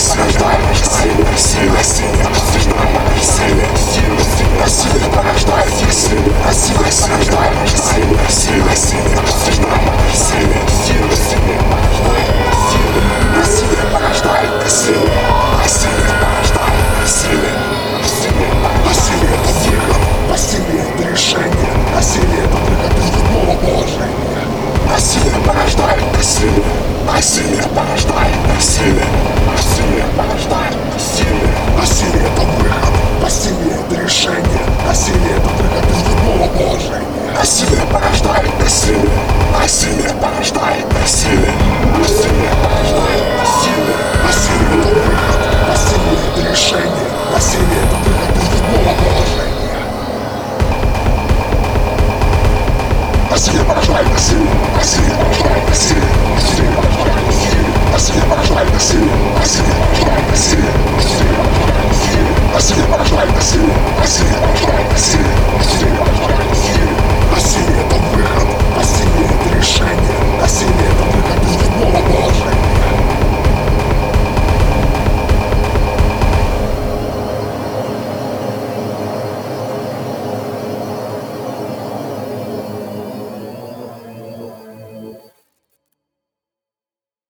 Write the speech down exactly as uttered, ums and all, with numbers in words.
порождает насилие, насилие, насилие, насилие, насилие порождает насилие, насилие порождает насилие, насилие, насилие, насилие, насилие порождает насилие, насилие порождает насилие, насилие это выход, насилие это решение, насилие это выход из любого положения. Насилие порождает насилие, насилие порождает насилие.